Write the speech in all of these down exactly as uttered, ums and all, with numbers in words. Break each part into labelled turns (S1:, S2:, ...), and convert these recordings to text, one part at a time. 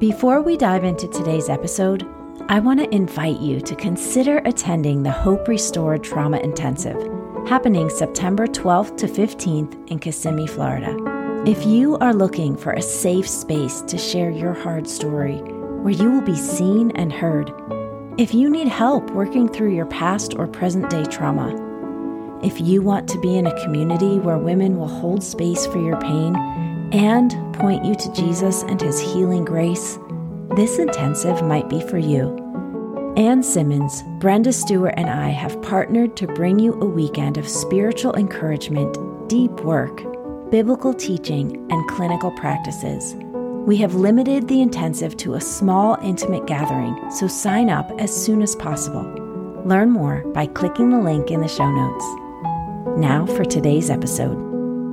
S1: Before we dive into today's episode, I want to invite you to consider attending the Hope Restored Trauma Intensive, happening September twelfth to fifteenth in Kissimmee, Florida. If you are looking for a safe space to share your hard story, where you will be seen and heard, if you need help working through your past or present day trauma, if you want to be in a community where women will hold space for your pain and point you to Jesus and His healing grace, this intensive might be for you. Ann Simmons, Brenda Stewart, and I have partnered to bring you a weekend of spiritual encouragement, deep work, biblical teaching, and clinical practices. We have limited the intensive to a small, intimate gathering, so sign up as soon as possible. Learn more by clicking the link in the show notes. Now for today's episode.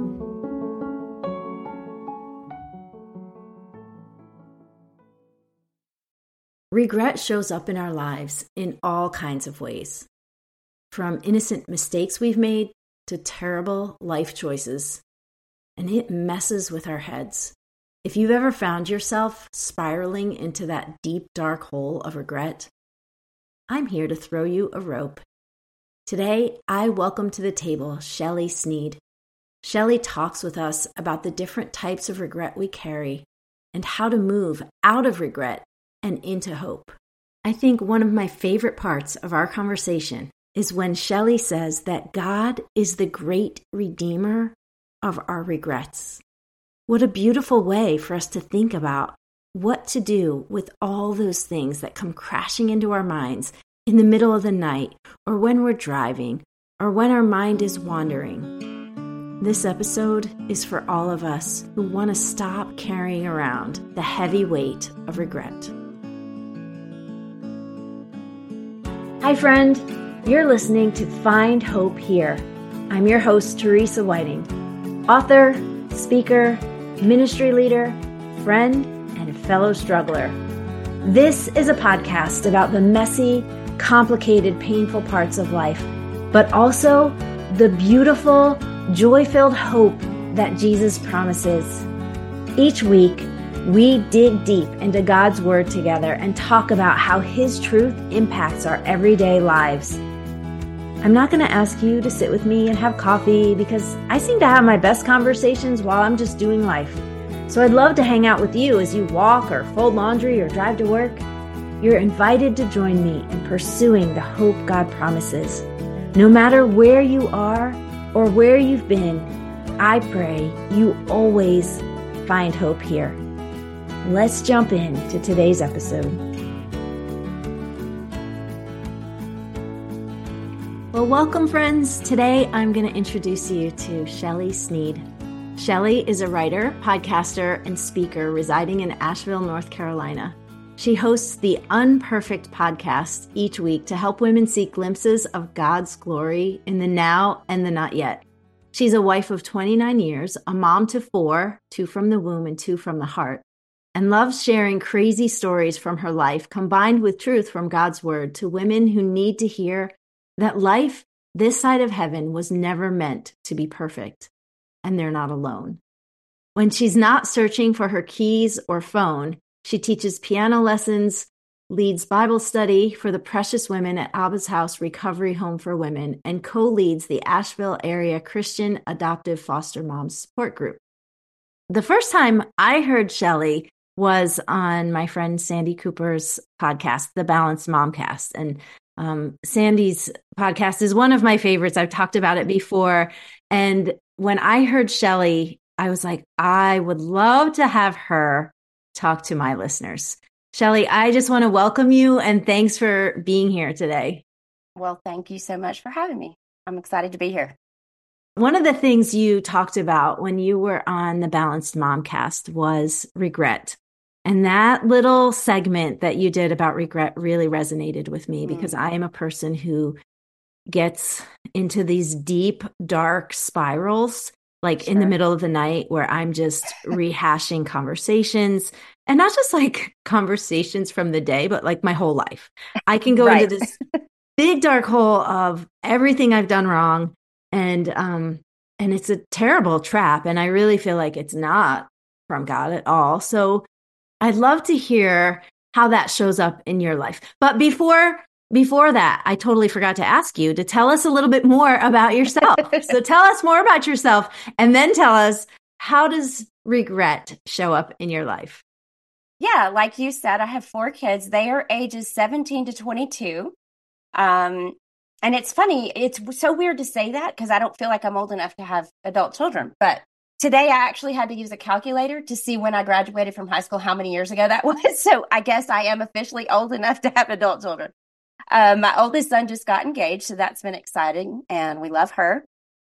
S1: Regret shows up in our lives in all kinds of ways, from innocent mistakes we've made to terrible life choices, and it messes with our heads. If you've ever found yourself spiraling into that deep, dark hole of regret, I'm here to throw you a rope. Today, I welcome to the table Shelley Sneed. Shelley talks with us about the different types of regret we carry and how to move out of regret and into hope. I think one of my favorite parts of our conversation is when Shelley says that God is the great redeemer of our regrets. What a beautiful way for us to think about what to do with all those things that come crashing into our minds in the middle of the night, or when we're driving, or when our mind is wandering. This episode is for all of us who want to stop carrying around the heavy weight of regret. Hi, friend. You're listening to Find Hope Here. I'm your host, Teresa Whiting, author, speaker, ministry leader, friend, and fellow struggler. This is a podcast about the messy, complicated, painful parts of life, but also the beautiful, joy-filled hope that Jesus promises. Each week, we dig deep into God's Word together and talk about how His truth impacts our everyday lives. I'm not going to ask you to sit with me and have coffee because I seem to have my best conversations while I'm just doing life. So I'd love to hang out with you as you walk or fold laundry or drive to work. You're invited to join me in pursuing the hope God promises. No matter where you are or where you've been, I pray you always find hope here. Let's jump into today's episode. Well, welcome, friends. Today, I'm going to introduce you to Shelley Sneed. Shelley is a writer, podcaster, and speaker residing in Asheville, North Carolina. She hosts the Unperfect podcast each week to help women see glimpses of God's glory in the now and the not yet. She's a wife of twenty-nine years, a mom to four, two from the womb and two from the heart, and loves sharing crazy stories from her life combined with truth from God's Word to women who need to hear that life this side of heaven was never meant to be perfect, and they're not alone. When she's not searching for her keys or phone, she teaches piano lessons, leads Bible study for the precious women at Abba's House Recovery Home for Women, and co-leads the Asheville area Christian Adoptive Foster Moms Support Group. The first time I heard Shelley was on my friend Sandy Cooper's podcast, The Balanced Momcast. And um, Sandy's podcast is one of my favorites. I've talked about it before. And when I heard Shelley, I was like, I would love to have her talk to my listeners. Shelley, I just want to welcome you and thanks for being here today.
S2: Well, thank you so much for having me. I'm excited to be here.
S1: One of the things you talked about when you were on the Balanced Momcast was regret. And that little segment that you did about regret really resonated with me mm. because I am a person who gets into these deep, dark spirals, like sure. in the middle of the night where I'm just rehashing conversations, and not just like conversations from the day, but like my whole life. I can go right. into this big dark hole of everything I've done wrong. And, um, and it's a terrible trap. And I really feel like it's not from God at all. So I'd love to hear how that shows up in your life. But before before that, I totally forgot to ask you to tell us a little bit more about yourself. So tell us more about yourself and then tell us, how does regret show up in your life?
S2: Yeah, like you said, I have four kids. They are ages seventeen to twenty-two. Um, and it's funny, it's so weird to say that because I don't feel like I'm old enough to have adult children. But today I actually had to use a calculator to see when I graduated from high school, how many years ago that was. So I guess I am officially old enough to have adult children. Um, my oldest son just got engaged, so that's been exciting, and we love her.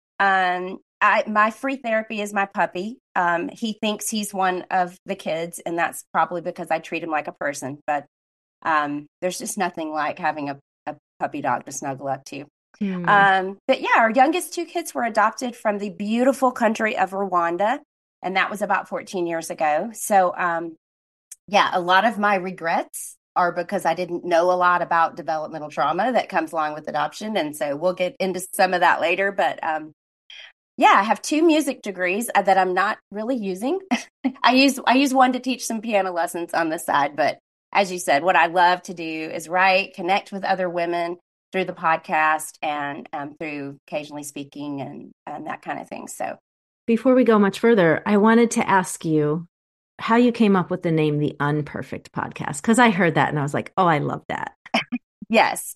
S2: Um, I, my free therapy is my puppy. Um, he thinks he's one of the kids, and that's probably because I treat him like a person. But um, there's just nothing like having a, a puppy dog to snuggle up to.
S1: Hmm.
S2: Um, but yeah, our youngest two kids were adopted from the beautiful country of Rwanda, and that was about fourteen years ago. So um, yeah, a lot of my regrets are because I didn't know a lot about developmental trauma that comes along with adoption. And so we'll get into some of that later. But um, yeah, I have two music degrees that I'm not really using. I use I use one to teach some piano lessons on the side. But as you said, what I love to do is write, connect with other women through the podcast and um, through occasionally speaking and, and that kind of thing. So
S1: before we go much further, I wanted to ask you how you came up with the name The Unperfect Podcast, because I heard that and I was like, oh, I love that.
S2: Yes.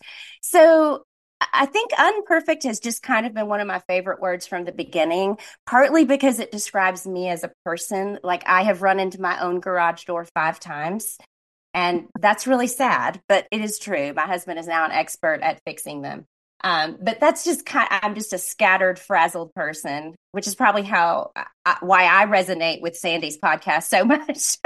S2: So I think unperfect has just kind of been one of my favorite words from the beginning, partly because it describes me as a person. Like, I have run into my own garage door five times, and that's really sad, but it is true. My husband is now an expert at fixing them. Um, but that's just kind of, I'm just a scattered, frazzled person, which is probably how, I, why I resonate with Sandy's podcast so much.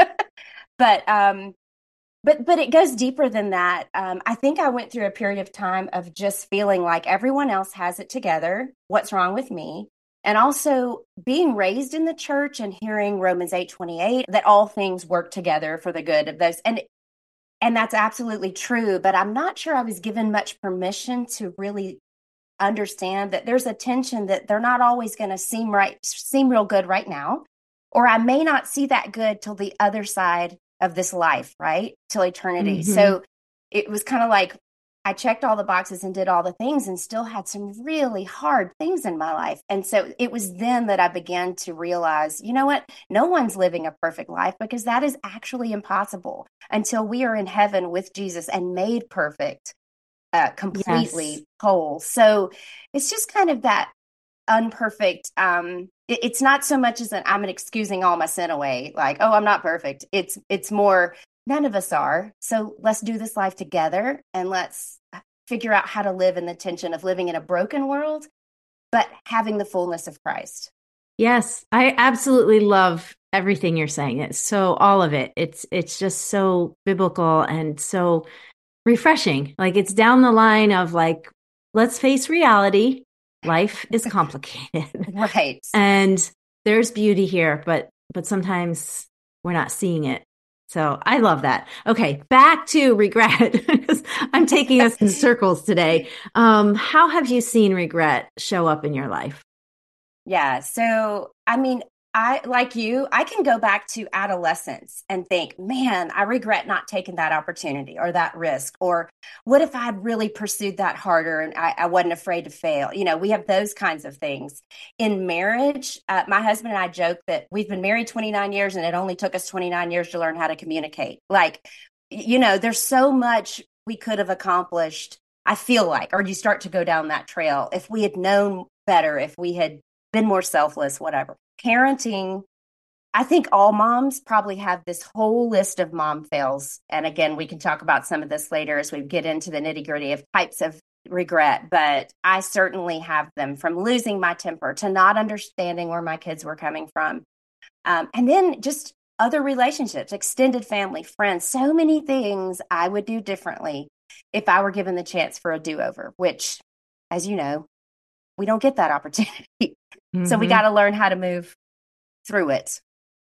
S2: but, um, but, but it goes deeper than that. Um, I think I went through a period of time of just feeling like everyone else has it together. What's wrong with me? And also being raised in the church and hearing Romans eight twenty-eight, that all things work together for the good of those. And And that's absolutely true, but I'm not sure I was given much permission to really understand that there's a tension that they're not always going to seem right, seem real good right now, or I may not see that good till the other side of this life, right? Till eternity.
S1: Mm-hmm.
S2: So it was kind of like I checked all the boxes and did all the things and still had some really hard things in my life. And so it was then that I began to realize, you know what? No one's living a perfect life because that is actually impossible until we are in heaven with Jesus and made perfect, uh, completely
S1: Yes.
S2: whole. So it's just kind of that unperfect. Um, it, it's not so much as an I'm excusing all my sin away, like, oh, I'm not perfect. It's it's more, none of us are. So let's do this life together and let's figure out how to live in the tension of living in a broken world, but having the fullness of Christ.
S1: Yes, I absolutely love everything you're saying. It's so all of it. It's it's just so biblical and so refreshing. Like, it's down the line of like, let's face reality. Life is complicated.
S2: Right.
S1: And there's beauty here, but but sometimes we're not seeing it. So I love that. Okay, back to regret, because I'm taking us in circles today. Um, how have you seen regret show up in your life?
S2: Yeah. So, I mean, I, like you, I can go back to adolescence and think, man, I regret not taking that opportunity or that risk. Or what if I had really pursued that harder and I, I wasn't afraid to fail? You know, we have those kinds of things. In marriage, uh, my husband and I joke that we've been married twenty-nine years and it only took us twenty-nine years to learn how to communicate. Like, you know, there's so much we could have accomplished, I feel like, or you start to go down that trail. If we had known better, if we had been more selfless, whatever. Parenting, I think all moms probably have this whole list of mom fails. And again, we can talk about some of this later as we get into the nitty gritty of types of regret. But I certainly have them, from losing my temper to not understanding where my kids were coming from. Um, and then just other relationships, extended family, friends, so many things I would do differently if I were given the chance for a do-over, which, as you know, we don't get that opportunity. Mm-hmm. So we got to learn how to move through it.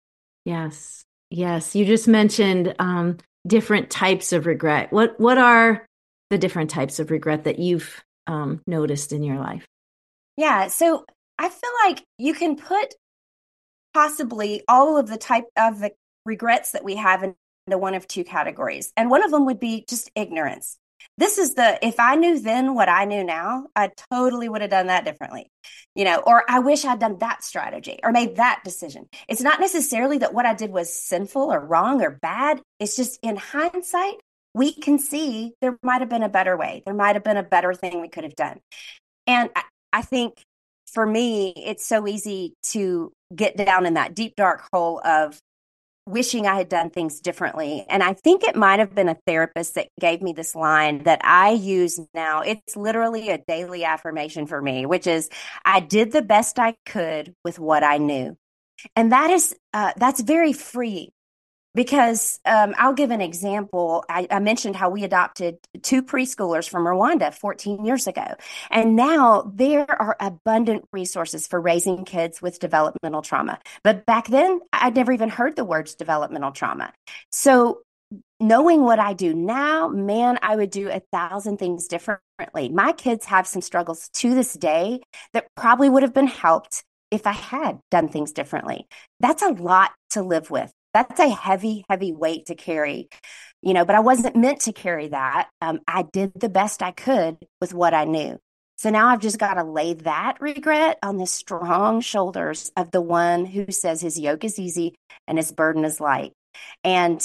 S1: Yes. Yes. You just mentioned um, different types of regret. What What are the different types of regret that you've um, noticed in your life?
S2: Yeah. So I feel like you can put possibly all of the type of the regrets that we have in into one of two categories. And one of them would be just ignorance. This is the, if I knew then what I knew now, I totally would have done that differently, you know, or I wish I'd done that strategy or made that decision. It's not necessarily that what I did was sinful or wrong or bad. It's just in hindsight, we can see there might have been a better way. There might have been a better thing we could have done. And I, I think for me, it's so easy to get down in that deep, dark hole of wishing I had done things differently. And I think it might have been a therapist that gave me this line that I use now. It's literally a daily affirmation for me, which is, I did the best I could with what I knew. And that is, uh, that's very freeing. Because um, I'll give an example. I, I mentioned how we adopted two preschoolers from Rwanda fourteen years ago. And now there are abundant resources for raising kids with developmental trauma. But back then, I'd never even heard the words developmental trauma. So knowing what I do now, man, I would do a thousand things differently. My kids have some struggles to this day that probably would have been helped if I had done things differently. That's a lot to live with. That's a heavy, heavy weight to carry, you know, but I wasn't meant to carry that. Um, I did the best I could with what I knew. So now I've just got to lay that regret on the strong shoulders of the one who says his yoke is easy and his burden is light. And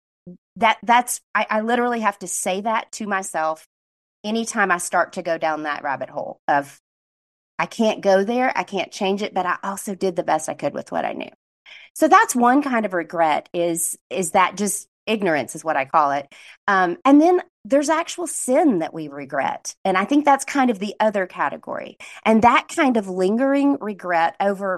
S2: that that's, I, I literally have to say that to myself anytime I start to go down that rabbit hole of, I can't go there, I can't change it, but I also did the best I could with what I knew. So that's one kind of regret is, is that just ignorance is what I call it. Um, and then there's actual sin that we regret. And I think that's kind of the other category. And that kind of lingering regret over,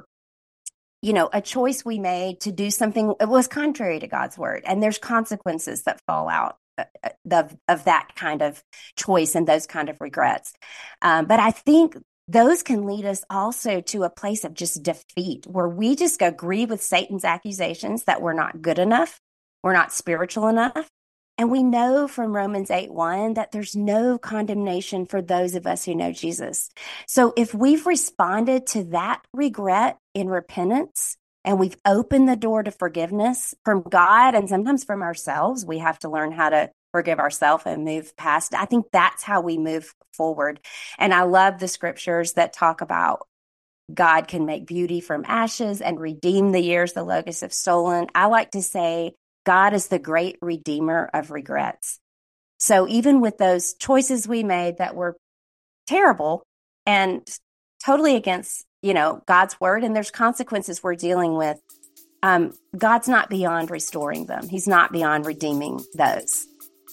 S2: you know, a choice we made to do something that was contrary to God's word. And there's consequences that fall out of, of that kind of choice and those kind of regrets. Um, but I think those can lead us also to a place of just defeat where we just agree with Satan's accusations that we're not good enough, we're not spiritual enough. And we know from Romans eight one that there's no condemnation for those of us who know Jesus. So if we've responded to that regret in repentance and we've opened the door to forgiveness from God and sometimes from ourselves, we have to learn how to forgive ourselves and move past. I think that's how we move forward. And I love the scriptures that talk about God can make beauty from ashes and redeem the years the locusts have stolen. I like to say God is the great redeemer of regrets. So even with those choices we made that were terrible and totally against, you know, God's word, and there's consequences we're dealing with, um, God's not beyond restoring them. He's not beyond redeeming those.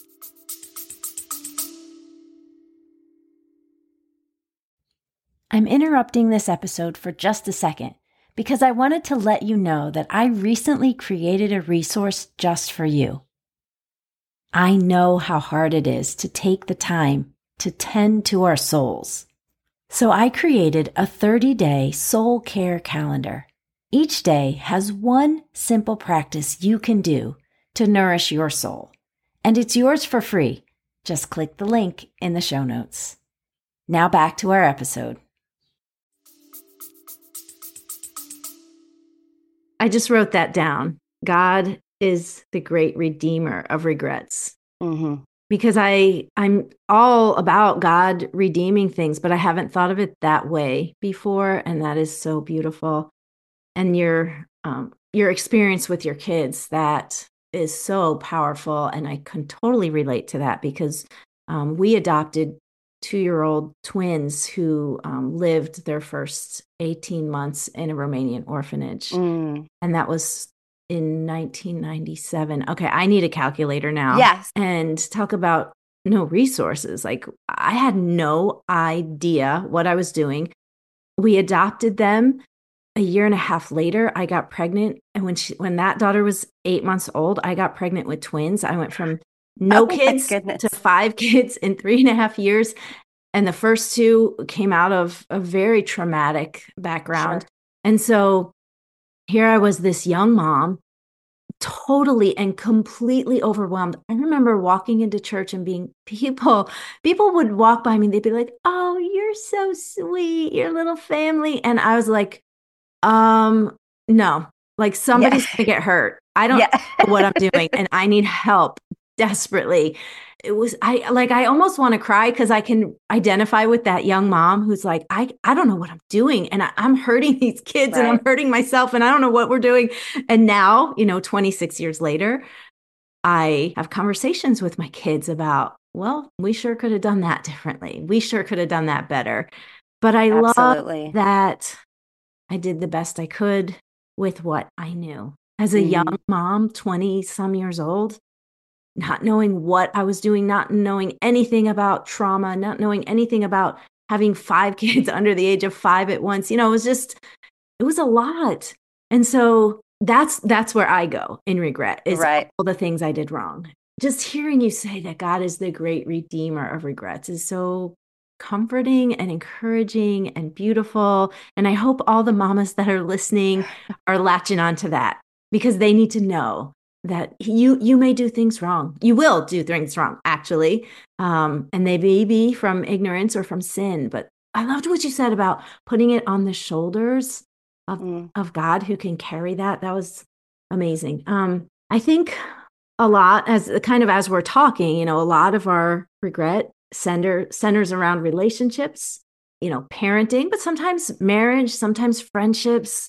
S1: I'm interrupting this episode for just a second because I wanted to let you know that I recently created a resource just for you. I know how hard it is to take the time to tend to our souls. So I created a thirty-day soul care calendar. Each day has one simple practice you can do to nourish your soul. And it's yours for free. Just click the link in the show notes. Now back to our episode. I just wrote that down. God is the great redeemer of regrets.
S2: Mm-hmm.
S1: Because I, I'm all about God redeeming things, but I haven't thought of it that way before. And that is so beautiful. And your, um, your experience with your kids, that is so powerful. And I can totally relate to that because um, we adopted two-year-old twins who um, lived their first eighteen months in a Romanian orphanage.
S2: Mm.
S1: And that was in nineteen ninety-seven. Okay, I need a calculator now.
S2: Yes.
S1: And talk about no resources. Like, I had no idea what I was doing. We adopted them. A year and a half later, I got pregnant. And when she, when that daughter was eight months old, I got pregnant with twins. I went from no
S2: oh,
S1: kids to five kids in three and a half years. And the first two came out of a very traumatic background.
S2: Sure.
S1: And so here I was, this young mom, totally and completely overwhelmed. I remember walking into church and being people, people would walk by me. They'd be like, "Oh, you're so sweet, your little family." And I was like, um, no, Like
S2: Yeah.
S1: somebody's going to get hurt. I don't
S2: Yeah.
S1: know what I'm doing and I need help desperately. It was, I like, I almost want to cry because I can identify with that young mom who's like, I, I don't know what I'm doing. And I, I'm hurting these kids and I'm
S2: Right.
S1: hurting myself and I don't know what we're doing. And now, you know, twenty-six years later, I have conversations with my kids about, well, we sure could have done that differently. We sure could have done that better. But I love
S2: Absolutely.
S1: that I did the best I could with what I knew. As a young
S2: Hmm.
S1: mom, twenty some years old, not knowing what I was doing, not knowing anything about trauma, not knowing anything about having five kids under the age of five at once. You know, it was just, it was a lot. And so that's that's where I go in regret is
S2: Right.
S1: all the things I did wrong. Just hearing you say that God is the great redeemer of regrets is so comforting and encouraging and beautiful. And I hope all the mamas that are listening are latching onto that because they need to know that you you may do things wrong. You will do things wrong, actually. Um, and they may be from ignorance or from sin. But I loved what you said about putting it on the shoulders of,
S2: Mm.
S1: of God who can carry that. That was amazing. Um, I think a lot as kind of as we're talking, you know, a lot of our regret center centers around relationships, you know, parenting, but sometimes marriage, sometimes friendships.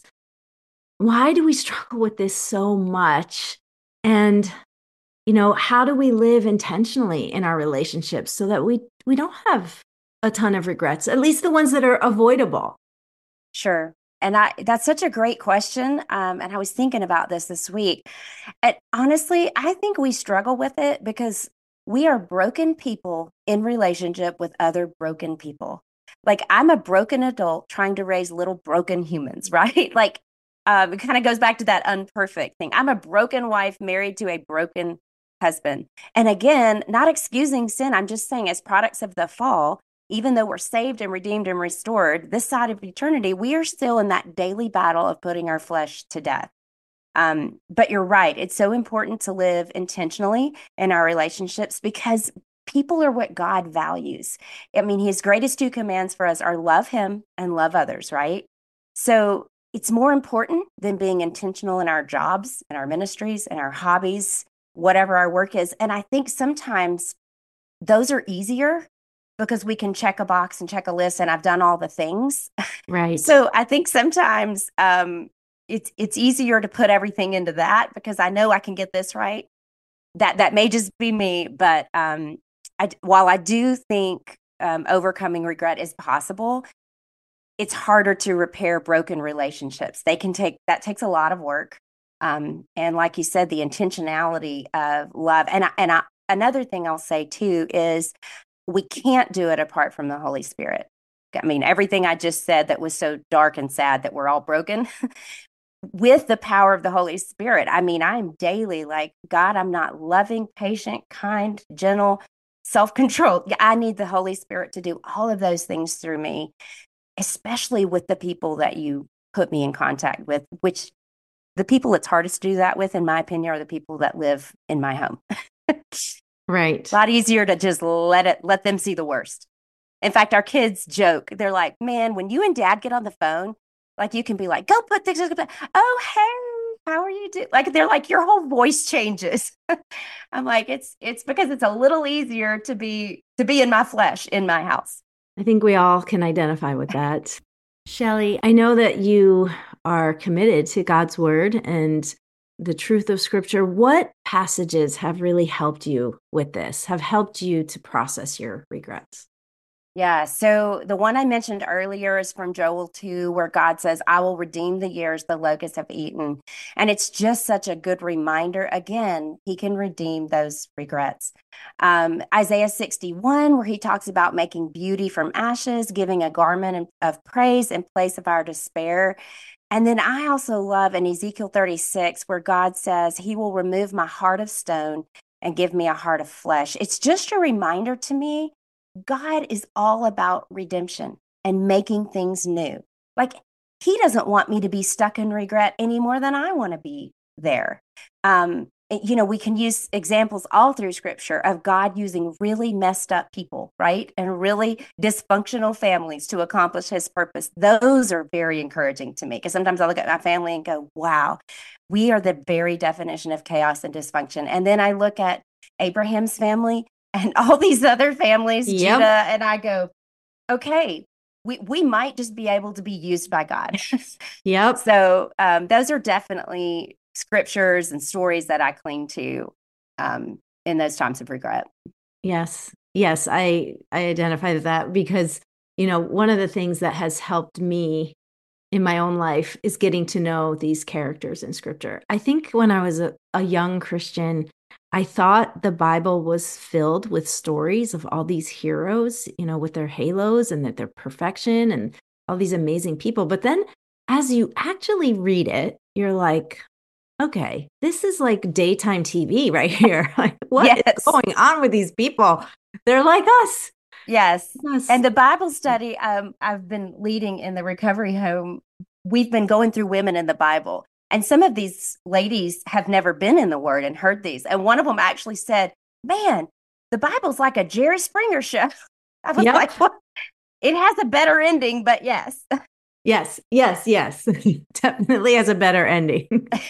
S1: Why do we struggle with this so much? And, you know, how do we live intentionally in our relationships so that we we don't have a ton of regrets, at least the ones that are avoidable?
S2: Sure. And I, that's such a great question. Um, and I was thinking about this this week. And honestly, I think we struggle with it because we are broken people in relationship with other broken people. Like I'm a broken adult trying to raise little broken humans, right? Like um, it kind of goes back to that unperfect thing. I'm a broken wife married to a broken husband. And again, not excusing sin. I'm just saying, as products of the fall, even though we're saved and redeemed and restored, this side of eternity, we are still in that daily battle of putting our flesh to death. Um, but you're right. It's so important to live intentionally in our relationships because people are what God values. I mean, his greatest two commands for us are love him and love others, right? So it's more important than being intentional in our jobs and our ministries and our hobbies, whatever our work is. And I think sometimes those are easier because we can check a box and check a list and I've done all the things.
S1: Right.
S2: So I think sometimes um, it's it's easier to put everything into that because I know I can get this right. That that may just be me, but um, I, while I do think um, overcoming regret is possible, it's harder to repair broken relationships. They can take that takes a lot of work, um, and like you said, the intentionality of love. And I, and I, another thing I'll say too is we can't do it apart from the Holy Spirit. I mean, everything I just said that was so dark and sad that we're all broken with the power of the Holy Spirit. I mean, I'm daily like, God, I'm not loving, patient, kind, gentle, self controlled. I need the Holy Spirit to do all of those things through me, especially with the people that you put me in contact with, which the people it's hardest to do that with, in my opinion, are the people that live in my home. A
S1: Right.
S2: lot easier to just let it, let them see the worst. In fact, our kids joke. They're like, man, when you and dad get on the phone, like you can be like, go put things, oh, hey, how are you doing? Like they're like, your whole voice changes. I'm like, it's it's because it's a little easier to be to be in my flesh in my house.
S1: I think we all can identify with that. Shelley, I know that you are committed to God's word and the truth of scripture. What passages have really helped you with this, have helped you to process your regrets?
S2: Yeah. So the one I mentioned earlier is from Joel two, where God says, I will redeem the years the locusts have eaten. And it's just such a good reminder. Again, he can redeem those regrets. Um, Isaiah sixty-one, where he talks about making beauty from ashes, giving a garment of praise in place of our despair. And then I also love in Ezekiel thirty-six, where God says, he will remove my heart of stone and give me a heart of flesh. It's just a reminder to me God is all about redemption and making things new. Like he doesn't want me to be stuck in regret any more than I want to be there. Um, you know, we can use examples all through scripture of God using really messed up people, right? And really dysfunctional families to accomplish his purpose. Those are very encouraging to me because sometimes I look at my family and go, wow, we are the very definition of chaos and dysfunction. And then I look at Abraham's family and all these other families,
S1: Yep.
S2: Judah, and I go, okay, we, we might just be able to be used by God.
S1: Yep.
S2: So um, those are definitely scriptures and stories that I cling to um, in those times of regret.
S1: Yes. Yes. I, I identify with that because, you know, one of the things that has helped me in my own life is getting to know these characters in scripture. I think when I was a, a young Christian, I thought the Bible was filled with stories of all these heroes, you know, with their halos and that their perfection and all these amazing people. But then as you actually read it, you're like, okay, this is like daytime T V right here. Like, what
S2: Yes.
S1: is going on with these people? They're like us.
S2: Yes.
S1: Yes.
S2: And the Bible study um, I've been leading in the recovery home, we've been going through women in the Bible. And some of these ladies have never been in the Word and heard these. And one of them actually said, man, the Bible's like a Jerry Springer show. I was
S1: Yep.
S2: like, what? It has a better ending, but yes.
S1: Yes, yes, yes. Definitely has a better ending.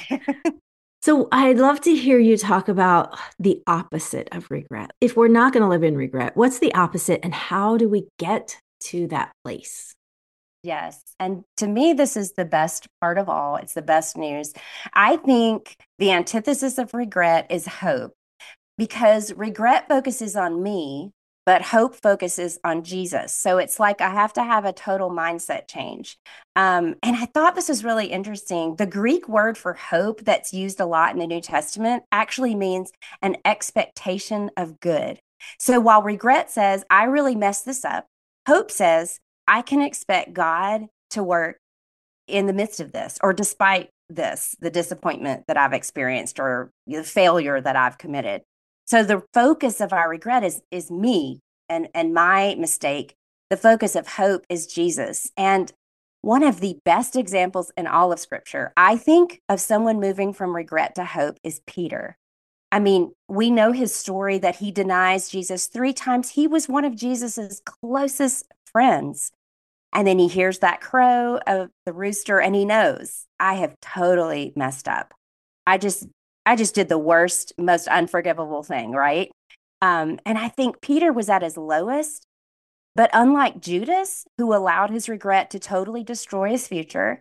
S1: So I'd love to hear you talk about the opposite of regret. If we're not going to live in regret, what's the opposite and how do we get to that place?
S2: Yes. And to me, this is the best part of all. It's the best news. I think the antithesis of regret is hope because regret focuses on me, but hope focuses on Jesus. So it's like I have to have a total mindset change. Um, and I thought this was really interesting. The Greek word for hope that's used a lot in the New Testament actually means an expectation of good. So while regret says, I really messed this up, hope says, I can expect God to work in the midst of this or despite this, the disappointment that I've experienced or the failure that I've committed. So the focus of our regret is is me and, and my mistake. The focus of hope is Jesus. And one of the best examples in all of Scripture, I think, of someone moving from regret to hope is Peter. I mean, we know his story that he denies Jesus three times. He was one of Jesus's closest friends. And then he hears that crow of the rooster and he knows I have totally messed up. I just I just did the worst, most unforgivable thing, right? Um, and I think Peter was at his lowest, but unlike Judas, who allowed his regret to totally destroy his future,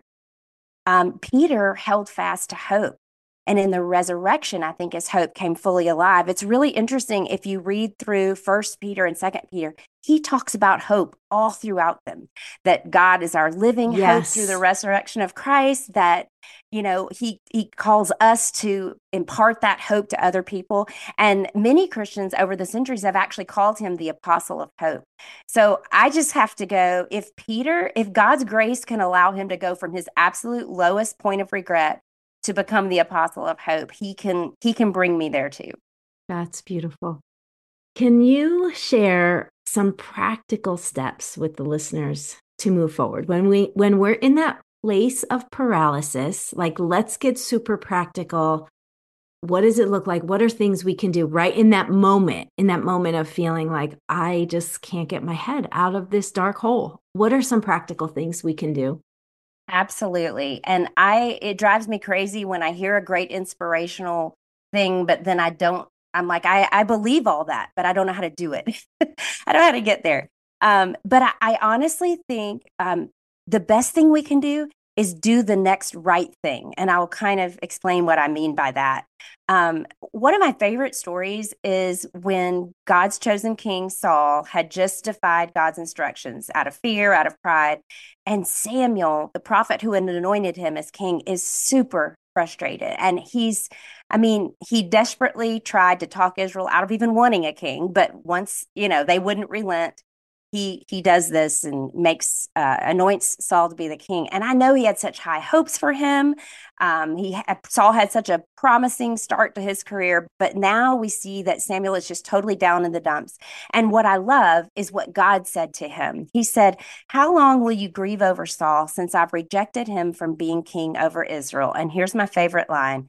S2: um, Peter held fast to hope. And in the resurrection, I think his hope came fully alive. It's really interesting if you read through First Peter and Second Peter, he talks about hope all throughout them, that God is our living
S1: Yes.
S2: hope through the resurrection of Christ, that, you know, he, he calls us to impart that hope to other people. And many Christians over the centuries have actually called him the apostle of hope. So I just have to go, if Peter, if God's grace can allow him to go from his absolute lowest point of regret to become the apostle of hope, he can he can bring me there too.
S1: That's beautiful. Can you share some practical steps with the listeners to move forward when we when we're in that place of paralysis? Like, let's get super practical. What does it look like? What are things we can do right in that moment, in that moment of feeling like I just can't get my head out of this dark hole? What are some practical things we can do?
S2: Absolutely. And I it drives me crazy when I hear a great inspirational thing, but then I don't, I'm like, I, I believe all that, but I don't know how to do it. I don't know how to get there. Um, but I, I honestly think um, the best thing we can do is do the next right thing. And I'll kind of explain what I mean by that. Um, one of my favorite stories is when God's chosen king, Saul, had just defied God's instructions out of fear, out of pride. And Samuel, the prophet who had anointed him as king, is super frustrated. And he's, I mean, he desperately tried to talk Israel out of even wanting a king. But once, you know, they wouldn't relent, he he does this and makes uh, anoints Saul to be the king. And I know he had such high hopes for him. Um, he Saul had such a promising start to his career, but now we see that Samuel is just totally down in the dumps. And what I love is what God said to him. He said, "How long will you grieve over Saul, since I've rejected him from being king over Israel?" And here's my favorite line: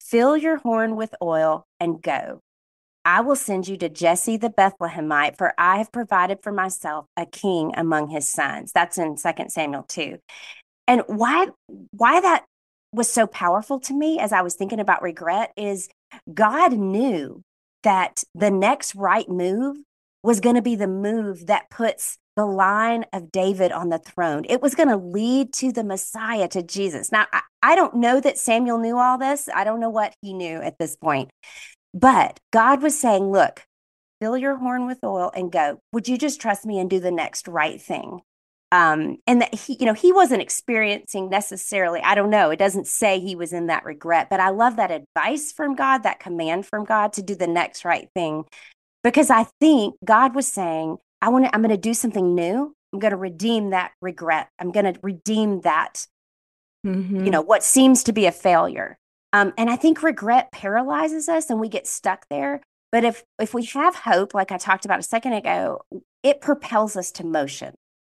S2: fill your horn with oil and go. I will send you to Jesse the Bethlehemite, for I have provided for myself a king among his sons. That's in Second Samuel two. And why why that was so powerful to me as I was thinking about regret is God knew that the next right move was going to be the move that puts the line of David on the throne. It was going to lead to the Messiah, to Jesus. Now, I, I don't know that Samuel knew all this. I don't know what he knew at this point. But God was saying, look, fill your horn with oil and go. Would you just trust me and do the next right thing? Um, and that he, you know, he wasn't experiencing necessarily, I don't know, it doesn't say he was in that regret, but I love that advice from God, that command from God to do the next right thing. Because I think God was saying, I want to, I'm going to do something new. I'm going to redeem that regret. I'm going to redeem that, mm-hmm. you know, what seems to be a failure. Um, and I think regret paralyzes us and we get stuck there. But if if we have hope, like I talked about a second ago, it propels us to motion.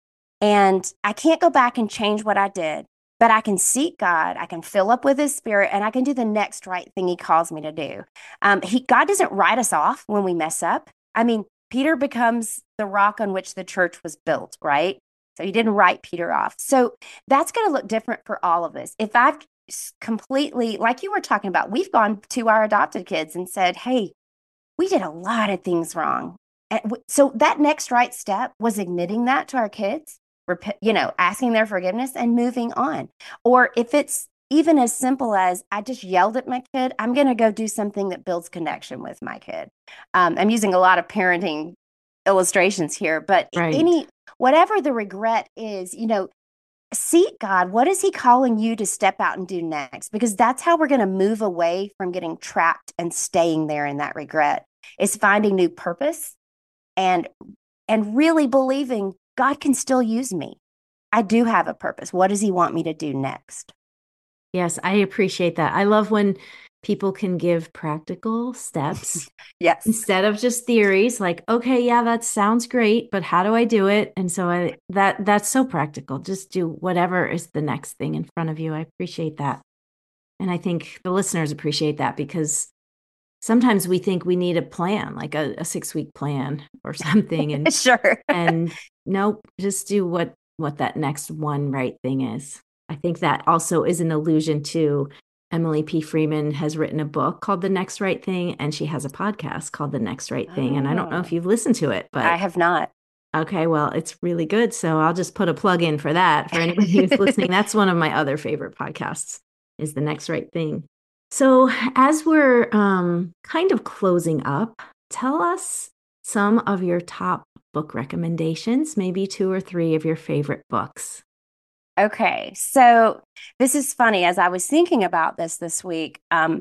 S2: And I can't go back and change what I did, but I can seek God, I can fill up with his spirit, and I can do the next right thing he calls me to do. Um, he, God doesn't write us off when we mess up. I mean, Peter becomes the rock on which the church was built, right? So he didn't write Peter off. So that's going to look different for all of us. If I've completely, like you were talking about, we've gone to our adopted kids and said, hey, we did a lot of things wrong. And w- so that next right step was admitting that to our kids, rep- you know, asking their forgiveness and moving on. Or if it's even as simple as I just yelled at my kid, I'm going to go do something that builds connection with my kid. Um, I'm using a lot of parenting illustrations here, but right. any, whatever the regret is, you know, seek God. What is he calling you to step out and do next? Because that's how we're going to move away from getting trapped and staying there in that regret, is finding new purpose and and really believing God can still use me. I do have a purpose. What does he want me to do next?
S1: Yes, I appreciate that. I love when people can give practical steps.
S2: Yes.
S1: Instead of just theories like, okay, yeah, that sounds great, but how do I do it? And so I, that that's so practical. Just do whatever is the next thing in front of you. I appreciate that. And I think the listeners appreciate that, because sometimes we think we need a plan, like a, a six-week plan or something. And
S2: sure.
S1: and nope, just do what what that next one right thing is. I think that also is an allusion to Emily P. Freeman has written a book called The Next Right Thing, and she has a podcast called The Next Right Thing. Oh. And I don't know if you've listened to it, but
S2: I have not.
S1: Okay, well, it's really good. So I'll just put a plug in for that for anybody who's listening. That's one of my other favorite podcasts, is The Next Right Thing. So as we're um, kind of closing up, tell us some of your top book recommendations, maybe two or three of your favorite books.
S2: Okay, so this is funny. As I was thinking about this this week, um,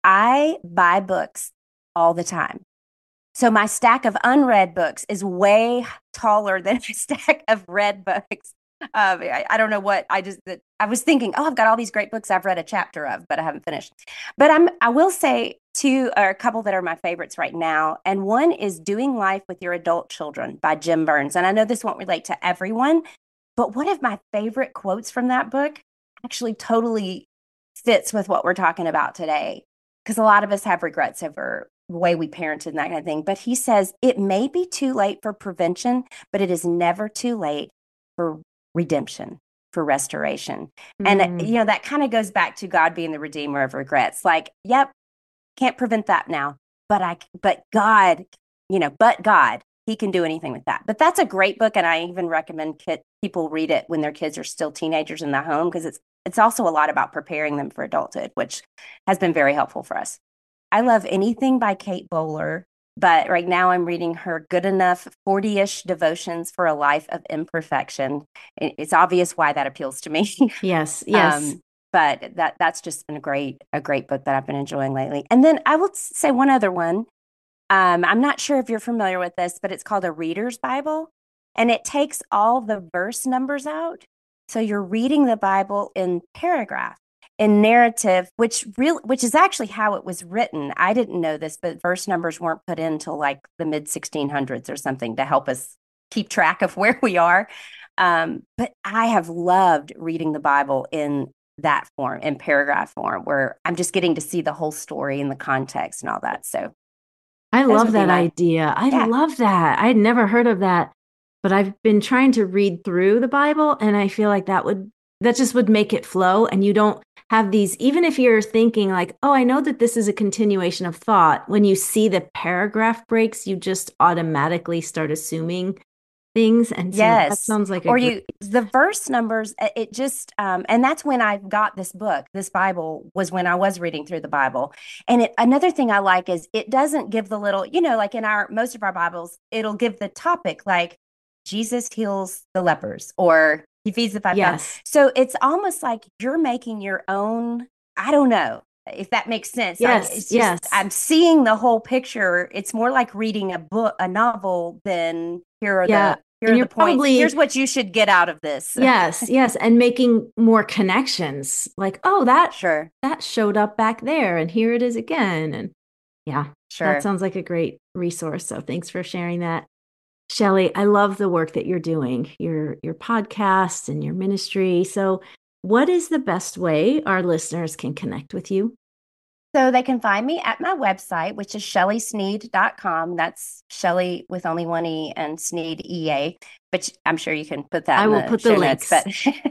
S2: I buy books all the time. So my stack of unread books is way taller than my stack of read books. Um, I, I don't know what I just. That, I was thinking, oh, I've got all these great books I've read a chapter of, but I haven't finished. But I'm. I will say two or a couple that are my favorites right now, and one is "Doing Life with Your Adult Children" by Jim Burns. And I know this won't relate to everyone, but one of my favorite quotes from that book actually totally fits with what we're talking about today, because a lot of us have regrets over the way we parented and that kind of thing. But he says, it may be too late for prevention, but it is never too late for redemption, for restoration. Mm. And, you know, that kind of goes back to God being the redeemer of regrets. Like, yep, can't prevent that now, but I, but God, you know, but God, he can do anything with that. But that's a great book. And I even recommend kid, people read it when their kids are still teenagers in the home, because it's, it's also a lot about preparing them for adulthood, which has been very helpful for us. I love anything by Kate Bowler, but right now I'm reading her Good Enough forty-ish Devotions for a Life of Imperfection. It's obvious why that appeals to me.
S1: Yes, yes.
S2: Um, but that that's just been a great a great book that I've been enjoying lately. And then I will say one other one. Um, I'm not sure if you're familiar with this, but it's called a Reader's Bible, and it takes all the verse numbers out. So you're reading the Bible in paragraph, in narrative, which real, which is actually how it was written. I didn't know this, but verse numbers weren't put in until like the mid sixteen hundreds or something to help us keep track of where we are. Um, but I have loved reading the Bible in that form, in paragraph form, where I'm just getting to see the whole story and the context and all that. So
S1: I
S2: those
S1: love
S2: would be
S1: that
S2: my,
S1: idea. I
S2: yeah.
S1: love that. I'd never heard of that, but I've been trying to read through the Bible, and I feel like that would that just would make it flow, and you don't have these, even if you're thinking like, oh, I know that this is a continuation of thought, when you see the paragraph breaks, you just automatically start assuming things. And so that
S2: Yes.
S1: sounds like a
S2: Or
S1: great,
S2: you, the verse numbers, uh, it just, um, and that's when I got this book, this Bible was when I was reading through the Bible. And it, another thing I like is it doesn't give the little, you know, like in our, most of our Bibles, it'll give the topic like Jesus heals the lepers or he feeds the five thousand.
S1: yes,
S2: So it's almost like you're making your own, I don't know if that makes sense. Like
S1: yes,
S2: it's just,
S1: yes,
S2: I'm seeing the whole picture. It's more like reading a book, a novel than here are
S1: yeah.
S2: the here
S1: And
S2: are
S1: you're
S2: the points. Here's
S1: probably,
S2: what you should get out of this.
S1: yes, yes, and making more connections like, oh, that
S2: Sure,
S1: that showed up back there, and here it is again. And yeah, that
S2: sure.
S1: sounds like a great resource. So thanks for sharing that. Shelley, I love the work that you're doing, your your podcast and your ministry. So what is the best way our listeners can connect with you?
S2: So they can find me at my website, which is shelley sneed dot com. That's Shelley with only one E and Sneed E A, but I'm sure you can put that
S1: I
S2: in
S1: will
S2: the
S1: put the
S2: show notes.
S1: links.
S2: But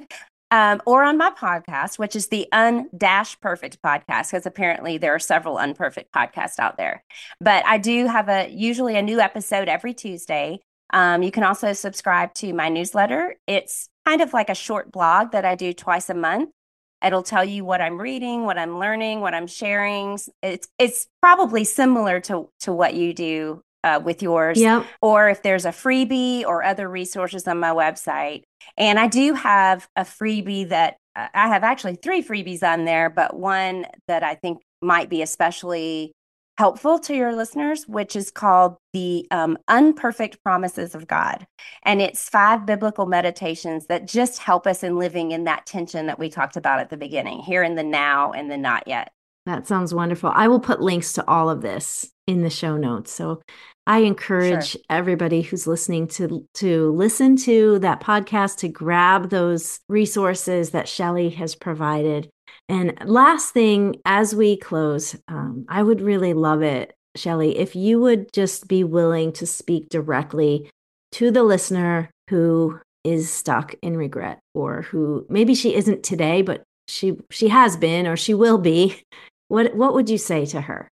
S2: um, or on my podcast, which is the Undash Perfect podcast, because apparently there are several unperfect podcasts out there. But I do have a usually a new episode every Tuesday. Um, you can also subscribe to my newsletter. It's kind of like a short blog that I do twice a month. It'll tell you what I'm reading, what I'm learning, what I'm sharing. It's it's probably similar to to what you do uh, with yours,
S1: Yep.
S2: or if there's a freebie or other resources on my website. And I do have a freebie that uh, I have actually three freebies on there, but one that I think might be especially helpful to your listeners, which is called the um, Unperfect Promises of God. And it's five biblical meditations that just help us in living in that tension that we talked about at the beginning, here in the now and the not yet.
S1: That sounds wonderful. I will put links to all of this in the show notes. So I
S2: Sure.
S1: encourage everybody who's listening to to listen to that podcast, to grab those resources that Shelley has provided. And last thing, as we close, um, I would really love it, Shelley, if you would just be willing to speak directly to the listener who is stuck in regret, or who maybe she isn't today, but she she has been, or she will be. What what would you say to her?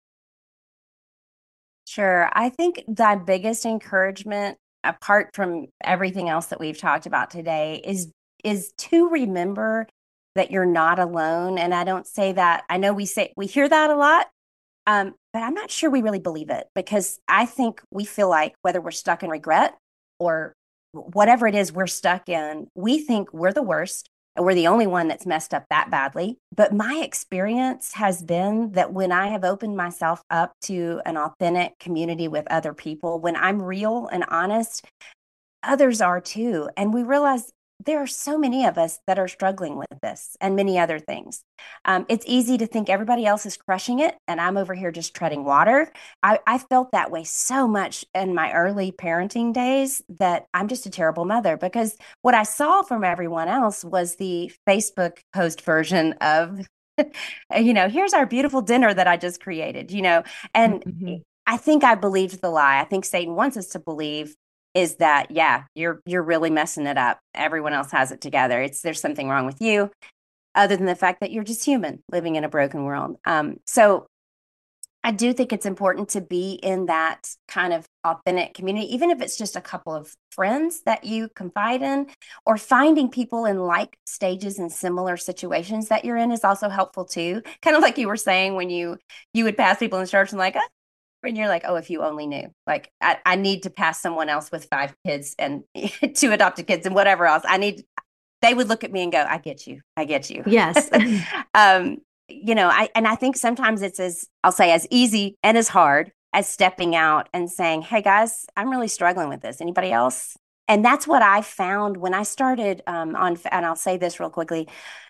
S2: Sure. I think the biggest encouragement, apart from everything else that we've talked about today, is is to remember that you're not alone. And I don't say that. I know we say we hear that a lot, um, but I'm not sure we really believe it, because I think we feel like whether we're stuck in regret or whatever it is we're stuck in, we think we're the worst and we're the only one that's messed up that badly. But my experience has been that when I have opened myself up to an authentic community with other people, when I'm real and honest, others are too. And we realize there are so many of us that are struggling with this and many other things. Um, it's easy to think everybody else is crushing it and I'm over here just treading water. I, I felt that way so much in my early parenting days that I'm just a terrible mother, because what I saw from everyone else was the Facebook post version of, you know, here's our beautiful dinner that I just created, you know, and
S1: Mm-hmm.
S2: I think I believed the lie. I think Satan wants us to believe is that, yeah, you're you're really messing it up. Everyone else has it together. It's there's something wrong with you, other than the fact that you're just human living in a broken world. Um, so I do think it's important to be in that kind of authentic community, even if it's just a couple of friends that you confide in, or finding people in like stages and similar situations that you're in is also helpful too. Kind of like you were saying when you you would pass people in church and like, oh, and you're like, oh, if you only knew. Like, I, I need to pass someone else with five kids and two adopted kids and whatever else. I need, they would look at me and go, I get you. I get you.
S1: Yes.
S2: um, you know, I, and I think sometimes it's as, I'll say, as easy and as hard as stepping out and saying, hey guys, I'm really struggling with this. Anybody else? And that's what I found when I started um, on, and I'll say this real quickly.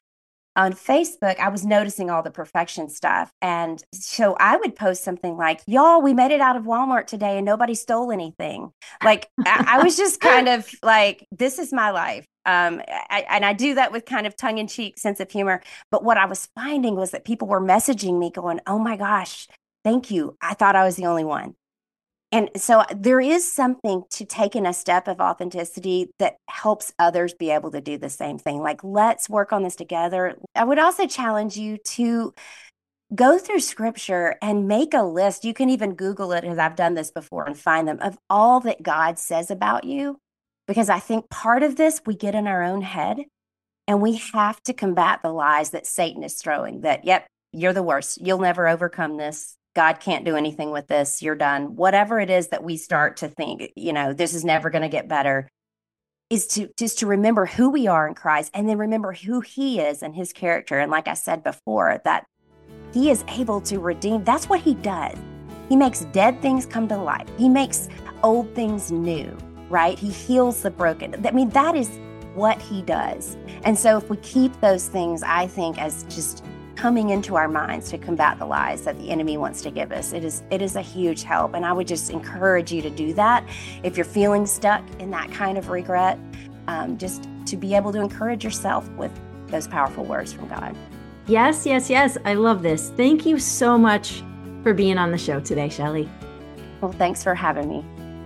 S2: on Facebook, I was noticing all the perfection stuff. And so I would post something like, y'all, we made it out of Walmart today and nobody stole anything. Like, I, I was just kind of like, this is my life. Um, I, and I do that with kind of tongue in cheek sense of humor. But what I was finding was that people were messaging me going, oh my gosh, thank you. I thought I was the only one. And so there is something to taking a step of authenticity that helps others be able to do the same thing. Like, let's work on this together. I would also challenge you to go through scripture and make a list. You can even Google it, as I've done this before, and find them, of all that God says about you. Because I think part of this, we get in our own head and we have to combat the lies that Satan is throwing, that, yep, you're the worst. You'll never overcome this. God can't do anything with this. You're done. Whatever it is that we start to think, you know, this is never going to get better, is to just to remember who we are in Christ, and then remember who he is and his character. And like I said before, that he is able to redeem. That's what he does. He makes dead things come to life. He makes old things new, right? He heals the broken. I mean, that is what he does. And so if we keep those things, I think, as just coming into our minds to combat the lies that the enemy wants to give us, it is it is a huge help. And I would just encourage you to do that. If you're feeling stuck in that kind of regret, um, just to be able to encourage yourself with those powerful words from God.
S1: Yes, yes, yes. I love this. Thank you so much for being on the show today, Shelly.
S2: Well, thanks for having me.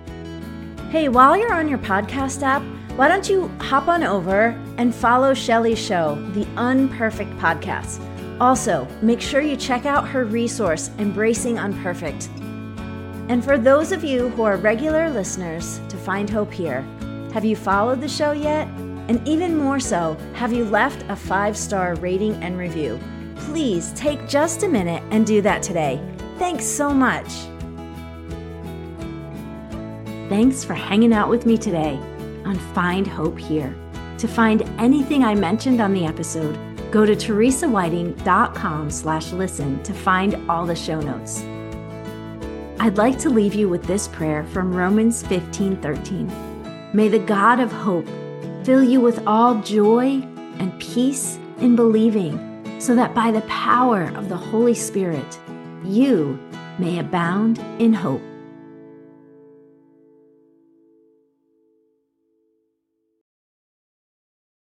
S1: Hey, while you're on your podcast app, why don't you hop on over and follow Shelly's show, The Unperfect Podcast. Also, make sure you check out her resource, Embracing Unperfect. And for those of you who are regular listeners to Find Hope Here, have you followed the show yet? And even more so, have you left a five-star rating and review? Please take just a minute and do that today. Thanks so much. Thanks for hanging out with me today on Find Hope Here. To find anything I mentioned on the episode, go to teresawhiting.com slash listen to find all the show notes. I'd like to leave you with this prayer from Romans fifteen thirteen. May the God of hope fill you with all joy and peace in believing, so that by the power of the Holy Spirit, you may abound in hope.